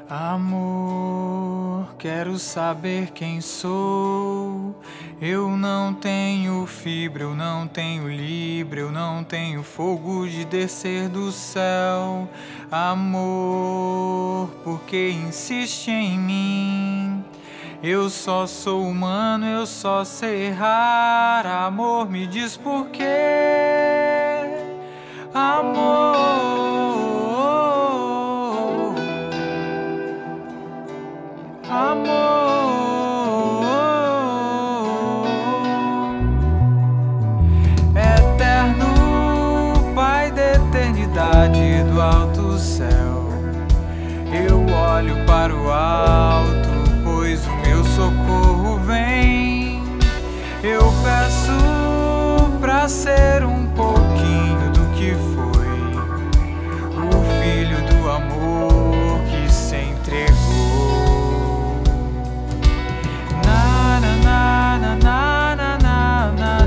Amor, quero saber quem sou. Eu não tenho fibra, eu não tenho libra, eu não tenho fogo de descer do céu. Amor, por que insiste em mim? Eu só sou humano, eu só sei errar. Amor, me diz por quê? Amor, eterno Pai da eternidade do alto céu, eu olho para o alto, pois o meu socorro vem. Eu peço pra ser um pouquinho do que foi o Filho do amor que se entregou. Na na na na na na na na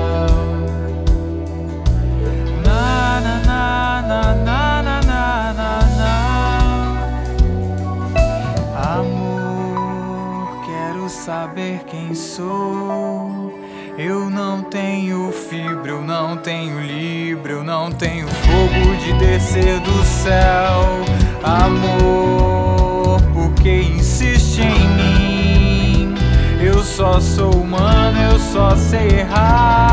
na na na na na na. Amor, quero saber quem sou. Eu não tenho fibra, eu não tenho libra, eu não tenho fogo de descer do céu. Amor, por que insiste em mim? Eu só sou humano, eu só sei errar.